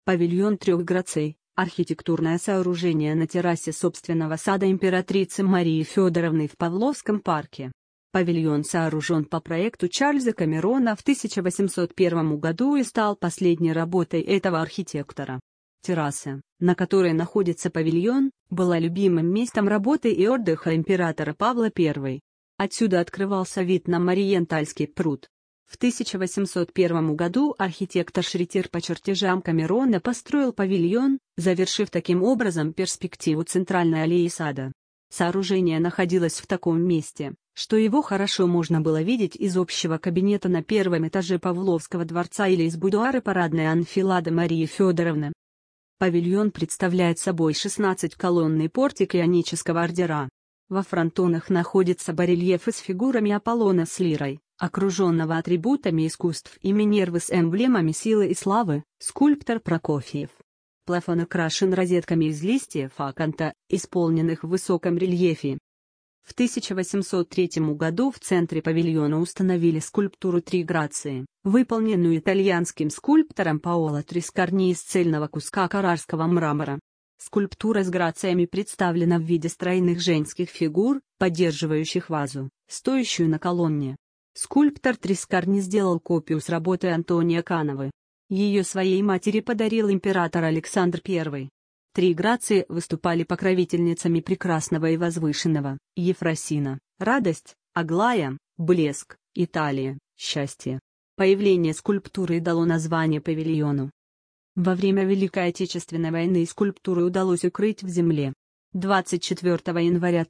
Павильон трех Граций – архитектурное сооружение на террасе собственного сада императрицы Марии Федоровны в Павловском парке. Павильон сооружен по проекту Чарльза Камерона в 1801 году и стал последней работой этого архитектора. Терраса, на которой находится павильон, была любимым местом работы и отдыха императора Павла I. Отсюда открывался вид на Мариентальский пруд. В 1801 году архитектор Шритер по чертежам Камерона построил павильон, завершив таким образом перспективу центральной аллеи сада. Сооружение находилось в таком месте, что его хорошо можно было видеть из общего кабинета на первом этаже Павловского дворца или из будуара парадной анфилады Марии Федоровны. Павильон представляет собой 16-колонный портик ионического ордера. Во фронтонах находятся барельефы с фигурами Аполлона с лирой, окруженного атрибутами искусств и Минервы с эмблемами силы и славы, скульптор Прокофьев. Плафон украшен розетками из листьев аканта, исполненных в высоком рельефе. В 1803 году в центре павильона установили скульптуру «Три Грации», выполненную итальянским скульптором Паоло Трискарни из цельного куска каррарского мрамора. Скульптура с грациями представлена в виде стройных женских фигур, поддерживающих вазу, стоящую на колонне. Скульптор Трискарни сделал копию с работы Антония Кановы. Ее своей матери подарил император Александр I. Три Грации выступали покровительницами прекрасного и возвышенного: Ефросина, радость, Аглая, блеск, Италия, счастье. Появление скульптуры дало название павильону. Во время Великой Отечественной войны скульптуру удалось укрыть в земле. 24 января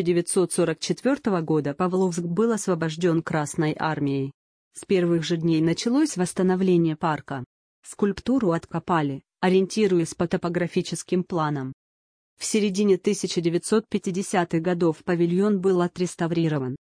1944 года Павловск был освобожден Красной армией. С первых же дней началось восстановление парка. Скульптуру откопали, ориентируясь по топографическим планам. В середине 1950-х годов павильон был отреставрирован.